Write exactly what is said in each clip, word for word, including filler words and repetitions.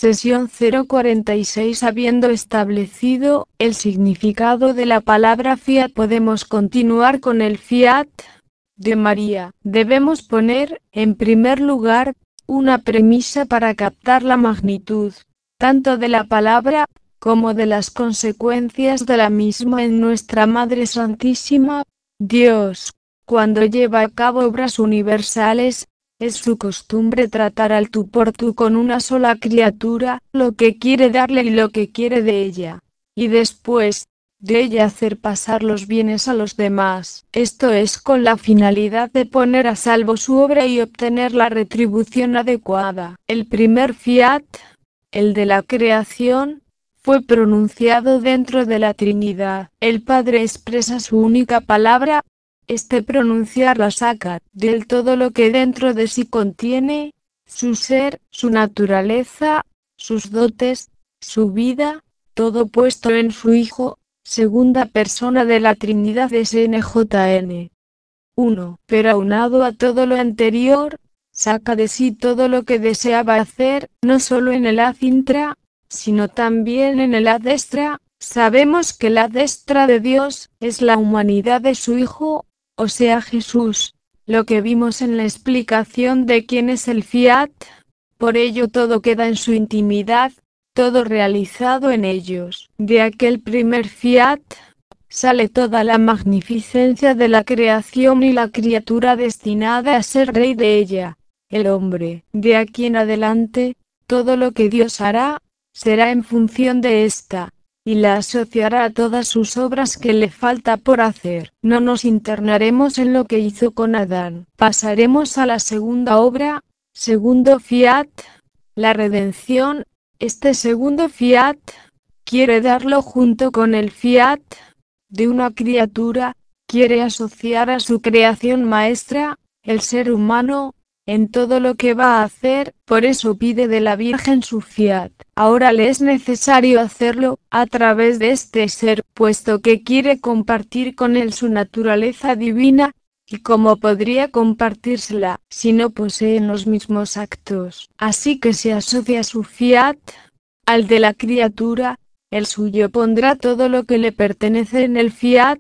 Sesión cero cuarenta y seis. Habiendo establecido el significado de la palabra fiat, podemos continuar con el fiat de María. Debemos poner, en primer lugar, una premisa para captar la magnitud, tanto de la palabra, como de las consecuencias de la misma en nuestra Madre Santísima. Dios, cuando lleva a cabo obras universales, es su costumbre tratar al tú por tú con una sola criatura, lo que quiere darle y lo que quiere de ella, y después, de ella hacer pasar los bienes a los demás. Esto es con la finalidad de poner a salvo su obra y obtener la retribución adecuada. El primer fiat, el de la creación, fue pronunciado dentro de la Trinidad. El Padre expresa su única palabra. Este pronunciarla saca del todo lo que dentro de sí contiene, su ser, su naturaleza, sus dotes, su vida, todo puesto en su Hijo, segunda persona de la Trinidad S N J N. uno. Pero aunado a todo lo anterior, saca de sí todo lo que deseaba hacer, no solo en el ad intra, sino también en el ad extra. Sabemos que la destra de Dios es la humanidad de su Hijo, o sea Jesús, lo que vimos en la explicación de quién es el fiat. Por ello todo queda en su intimidad, todo realizado en ellos. De aquel primer fiat sale toda la magnificencia de la creación y la criatura destinada a ser rey de ella, el hombre. De aquí en adelante, todo lo que Dios hará, será en función de esta, y la asociará a todas sus obras que le falta por hacer. No nos internaremos en lo que hizo con Adán. Pasaremos a la segunda obra, segundo fiat, la redención. Este segundo fiat, quiere darlo junto con el fiat de una criatura, quiere asociar a su creación maestra, el ser humano, en todo lo que va a hacer. Por eso pide de la Virgen su fiat. Ahora le es necesario hacerlo, a través de este ser, puesto que quiere compartir con él su naturaleza divina, y cómo podría compartírsela, si no poseen los mismos actos. Así que se asocia su fiat al de la criatura, el suyo pondrá todo lo que le pertenece en el fiat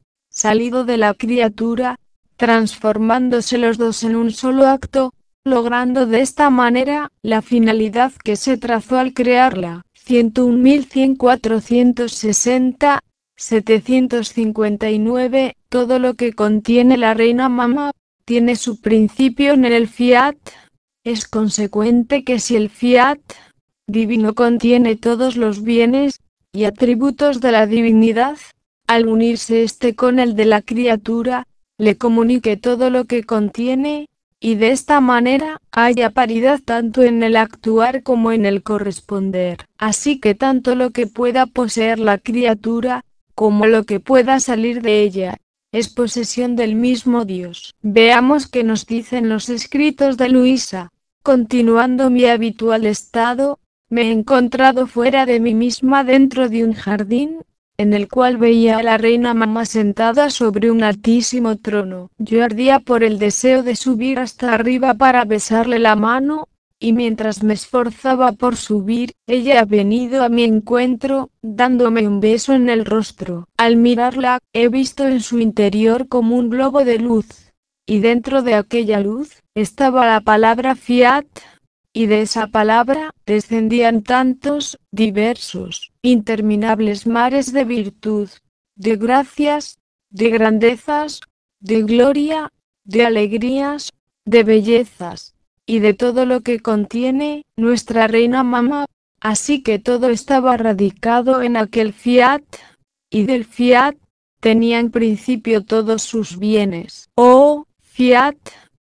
salido de la criatura, transformándose los dos en un solo acto, logrando de esta manera la finalidad que se trazó al crearla. ciento un mil cien cuatrocientos sesenta, setecientos cincuenta y nueve. Todo lo que contiene la Reina Mamá tiene su principio en el fiat. Es consecuente que si el fiat divino contiene todos los bienes y atributos de la divinidad, al unirse este con el de la criatura, le comunique todo lo que contiene, y de esta manera haya paridad tanto en el actuar como en el corresponder. Así que tanto lo que pueda poseer la criatura, como lo que pueda salir de ella, es posesión del mismo Dios. Veamos qué nos dicen los escritos de Luisa. Continuando mi habitual estado, me he encontrado fuera de mí misma dentro de un jardín, en el cual veía a la Reina Mamá sentada sobre un altísimo trono. Yo ardía por el deseo de subir hasta arriba para besarle la mano, y mientras me esforzaba por subir, ella ha venido a mi encuentro, dándome un beso en el rostro. Al mirarla, he visto en su interior como un globo de luz, y dentro de aquella luz, estaba la palabra fiat, y de esa palabra, descendían tantos, diversos, interminables mares de virtud, de gracias, de grandezas, de gloria, de alegrías, de bellezas, y de todo lo que contiene nuestra Reina Mamá. Así que todo estaba radicado en aquel fiat, y del fiat, tenían principio todos sus bienes. Oh, fiat,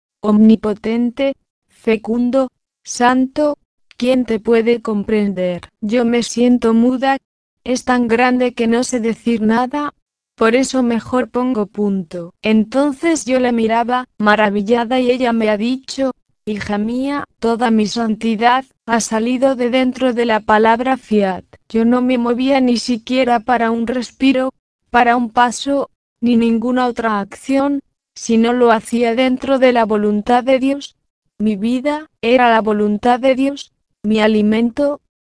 omnipotente, fecundo, santo, ¿quién te puede comprender? Yo me siento muda, es tan grande que no sé decir nada, por eso mejor pongo punto. Entonces yo la miraba, maravillada, y ella me ha dicho: hija mía, toda mi santidad ha salido de dentro de la palabra fiat. Yo no me movía ni siquiera para un respiro, para un paso, ni ninguna otra acción, si no lo hacía dentro de la voluntad de Dios. Mi vida era la voluntad de Dios, mi alimento,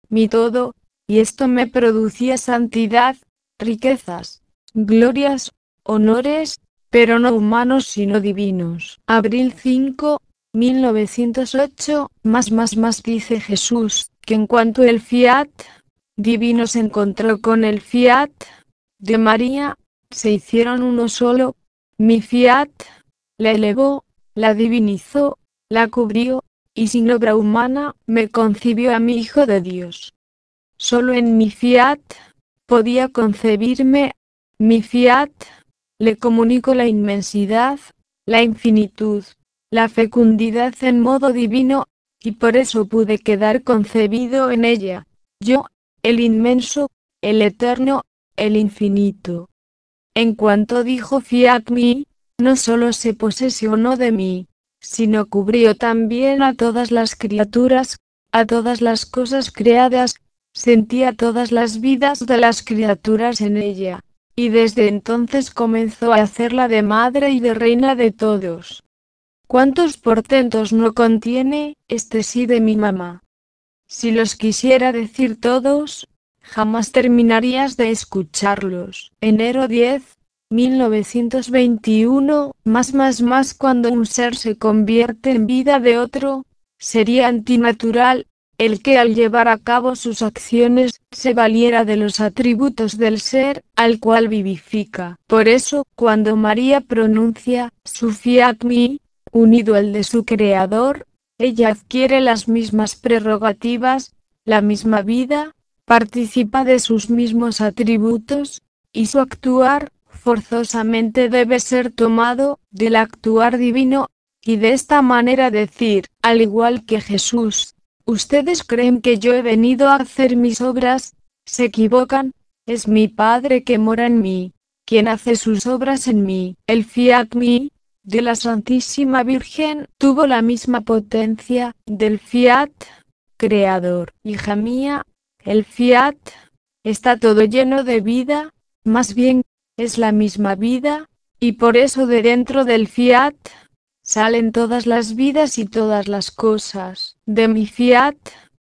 mi todo, y esto me producía santidad, riquezas, glorias, honores, pero no humanos sino divinos. Abril cinco, mil novecientos ocho, más más más dice Jesús, que en cuanto el fiat divino se encontró con el fiat de María, se hicieron uno solo, mi fiat la elevó, la divinizó, la cubrió, y sin obra humana, me concibió a mi Hijo de Dios. Solo en mi fiat podía concebirme, mi fiat le comunico la inmensidad, la infinitud, la fecundidad en modo divino, y por eso pude quedar concebido en ella, yo, el inmenso, el eterno, el infinito. En cuanto dijo fiat mi, no solo se posesionó de mí, sino cubrió también a todas las criaturas, a todas las cosas creadas, sentía todas las vidas de las criaturas en ella, y desde entonces comenzó a hacerla de madre y de reina de todos. ¿Cuántos portentos no contiene este sí de mi mamá? Si los quisiera decir todos, jamás terminarías de escucharlos. Enero diez, mil novecientos veintiuno, más más más cuando un ser se convierte en vida de otro, sería antinatural, el que al llevar a cabo sus acciones, se valiera de los atributos del ser, al cual vivifica. Por eso, cuando María pronuncia, su fiat mi, unido al de su Creador, ella adquiere las mismas prerrogativas, la misma vida, participa de sus mismos atributos, y su actuar, forzosamente debe ser tomado, del actuar divino, y de esta manera decir, al igual que Jesús, ustedes creen que yo he venido a hacer mis obras, se equivocan, es mi Padre que mora en mí, quien hace sus obras en mí. El fiat mi, de la Santísima Virgen, tuvo la misma potencia, del fiat creador. Hija mía, el fiat está todo lleno de vida, más bien, es la misma vida, y por eso de dentro del fiat salen todas las vidas y todas las cosas. De mi fiat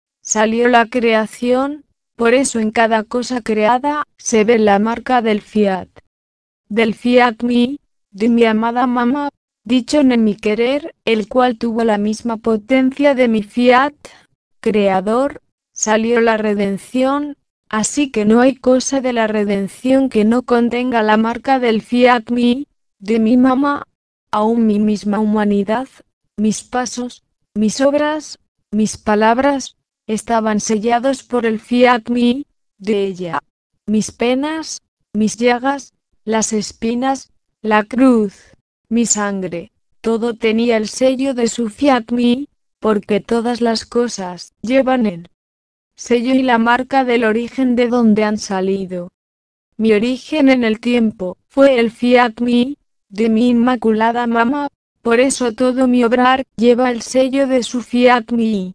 salió la creación, por eso en cada cosa creada se ve la marca del fiat. Del fiat mi, de mi amada mamá, dicho en mi querer, el cual tuvo la misma potencia de mi fiat creador, salió la redención, así que no hay cosa de la redención que no contenga la marca del fiat mi, de mi mamá, aún mi misma humanidad, mis pasos, mis obras, mis palabras, estaban sellados por el fiat mi, de ella. Mis penas, mis llagas, las espinas, la cruz, mi sangre, todo tenía el sello de su fiat mi, porque todas las cosas llevan el sello y la marca del origen de donde han salido. Mi origen en el tiempo fue el fiat mi, de mi inmaculada mamá, por eso todo mi obrar lleva el sello de su fiat mi.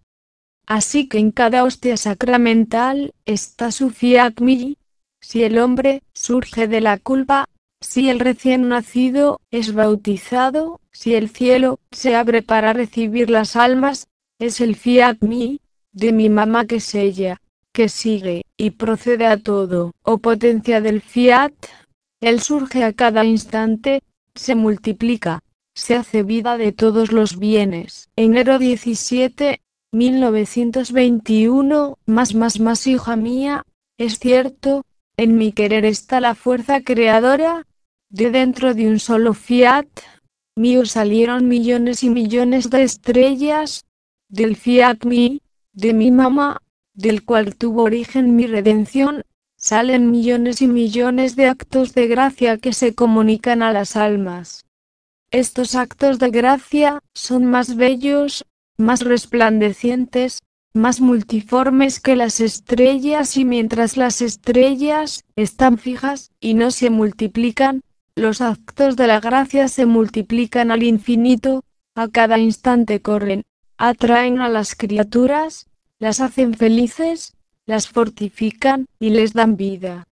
Así que en cada hostia sacramental está su fiat mi. Si el hombre surge de la culpa, si el recién nacido es bautizado, si el cielo se abre para recibir las almas, es el fiat mi, de mi mamá que sella, que sigue, y procede a todo. Oh potencia del fiat, él surge a cada instante, se multiplica, se hace vida de todos los bienes. Enero diecisiete, mil novecientos veintiuno, más más más hija mía, es cierto, en mi querer está la fuerza creadora, de dentro de un solo fiat mío salieron millones y millones de estrellas, del fiat mi, de mi mamá, del cual tuvo origen mi redención, salen millones y millones de actos de gracia que se comunican a las almas. Estos actos de gracia son más bellos, más resplandecientes, más multiformes que las estrellas, y mientras las estrellas están fijas y no se multiplican, los actos de la gracia se multiplican al infinito, a cada instante corren, atraen a las criaturas, las hacen felices, las fortifican y les dan vida.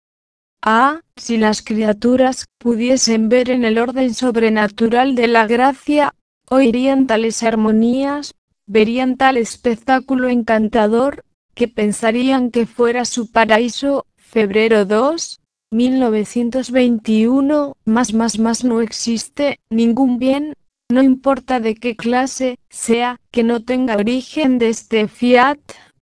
Ah, si las criaturas pudiesen ver en el orden sobrenatural de la gracia, oirían tales armonías, verían tal espectáculo encantador, que pensarían que fuera su paraíso. Febrero dos, mil novecientos veintiuno, más más más no existe ningún bien, no importa de qué clase sea, que no tenga origen de este fiat.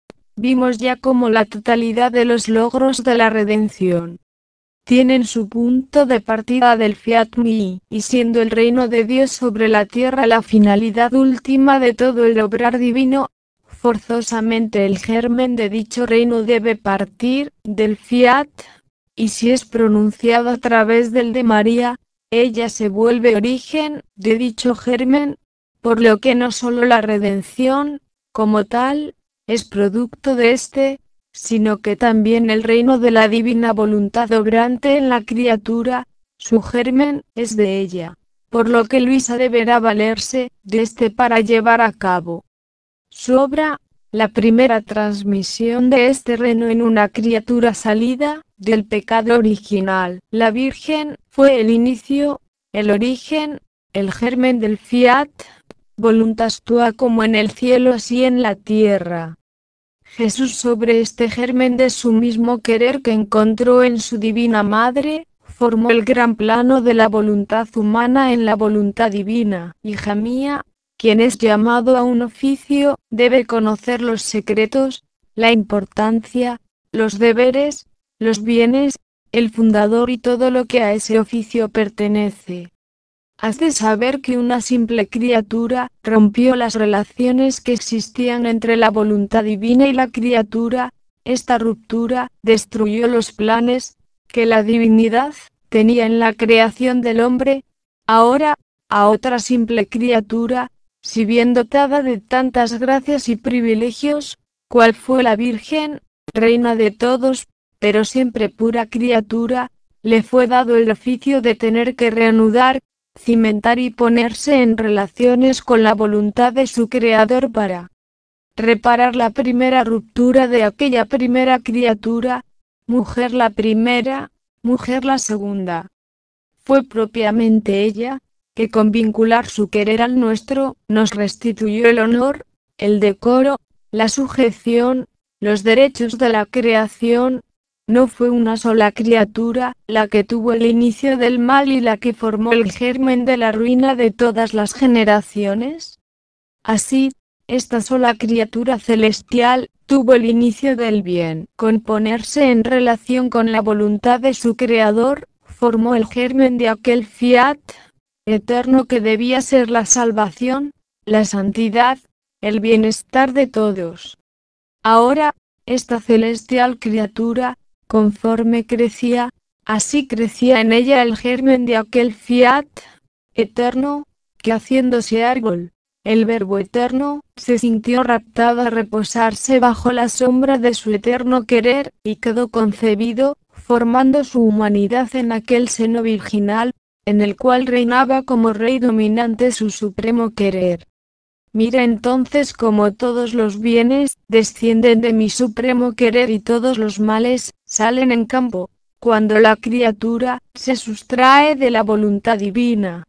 Vimos ya cómo la totalidad de los logros de la redención tienen su punto de partida del fiat mi, y siendo el reino de Dios sobre la tierra la finalidad última de todo el obrar divino, forzosamente el germen de dicho reino debe partir del fiat, y si es pronunciado a través del de María, ella se vuelve origen de dicho germen, por lo que no solo la redención, como tal, es producto de este, sino que también el reino de la divina voluntad obrante en la criatura, su germen, es de ella, por lo que Luisa deberá valerse de este para llevar a cabo su obra, la primera transmisión de este reino en una criatura salida del pecado original. La Virgen fue el inicio, el origen, el germen del fiat, voluntas tua como en el cielo así en la tierra. Jesús sobre este germen de su mismo querer que encontró en su divina madre, formó el gran plano de la voluntad humana en la voluntad divina. Hija mía, quien es llamado a un oficio, debe conocer los secretos, la importancia, los deberes, los bienes, el fundador y todo lo que a ese oficio pertenece. Has de saber que una simple criatura rompió las relaciones que existían entre la voluntad divina y la criatura. Esta ruptura destruyó los planes que la divinidad tenía en la creación del hombre. Ahora, a otra simple criatura, si bien dotada de tantas gracias y privilegios, cual fue la Virgen, reina de todos, pero siempre pura criatura, le fue dado el oficio de tener que reanudar, cimentar y ponerse en relaciones con la voluntad de su Creador para reparar la primera ruptura de aquella primera criatura, mujer la primera, mujer la segunda. Fue propiamente ella, que con vincular su querer al nuestro, nos restituyó el honor, el decoro, la sujeción, los derechos de la creación. No fue una sola criatura la que tuvo el inicio del mal y la que formó el germen de la ruina de todas las generaciones. Así, esta sola criatura celestial tuvo el inicio del bien. Con ponerse en relación con la voluntad de su Creador, formó el germen de aquel fiat eterno que debía ser la salvación, la santidad, el bienestar de todos. Ahora, esta celestial criatura, conforme crecía, así crecía en ella el germen de aquel fiat eterno, que haciéndose árbol, el Verbo eterno, se sintió raptado a reposarse bajo la sombra de su eterno querer, y quedó concebido, formando su humanidad en aquel seno virginal, en el cual reinaba como rey dominante su supremo querer. Mira entonces cómo todos los bienes descienden de mi supremo querer y todos los males salen en campo, cuando la criatura se sustrae de la voluntad divina.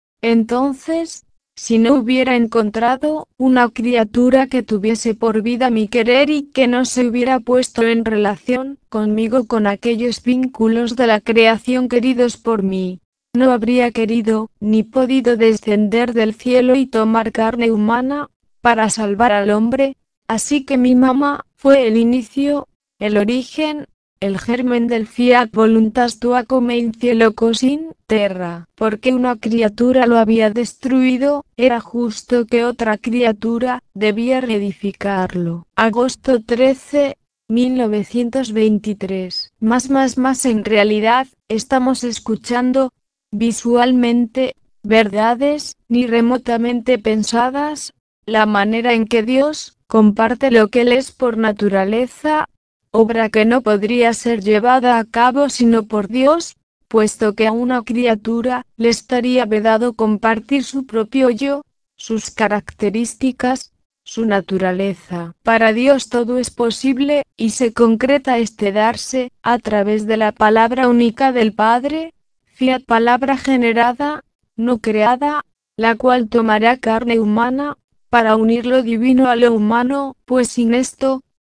Entonces, si no hubiera encontrado una criatura que tuviese por vida mi querer y que no se hubiera puesto en relación conmigo con aquellos vínculos de la creación queridos por mí, no habría querido, ni podido descender del cielo y tomar carne humana, para salvar al hombre. Así que mi mamá fue el inicio, el origen, el germen del fiat voluntas tua come in cielo così in terra. Porque una criatura lo había destruido, era justo que otra criatura debía reedificarlo. Agosto trece, mil novecientos veintitrés. Más más más en realidad, estamos escuchando, visualmente, verdades, ni remotamente pensadas, la manera en que Dios comparte lo que Él es por naturaleza, obra que no podría ser llevada a cabo sino por Dios, puesto que a una criatura le estaría vedado compartir su propio yo, sus características, su naturaleza. Para Dios todo es posible, y se concreta este darse, a través de la palabra única del Padre, fiat palabra generada, no creada, la cual tomará carne humana, para unir lo divino a lo humano, pues sin esto,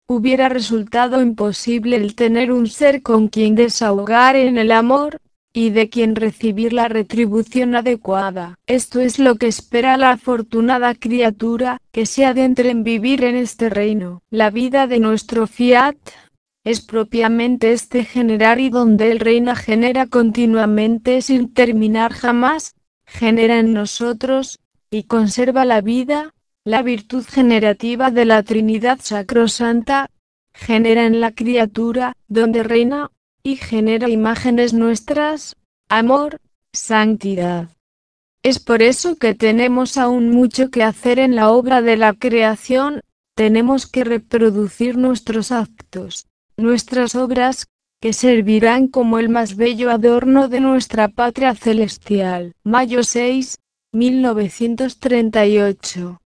hubiera resultado imposible el tener un ser con quien desahogar en el amor, y de quien recibir la retribución adecuada. Esto es lo que espera la afortunada criatura, que se adentre en vivir en este reino. La vida de nuestro fiat es propiamente este generar, y donde él reina genera continuamente sin terminar jamás, genera en nosotros, y conserva la vida, la virtud generativa de la Trinidad Sacrosanta, genera en la criatura, donde reina, y genera imágenes nuestras, amor, santidad. Es por eso que tenemos aún mucho que hacer en la obra de la creación, tenemos que reproducir nuestros actos, nuestras obras, que servirán como el más bello adorno de nuestra patria celestial. Mayo seis, mil novecientos treinta y ocho.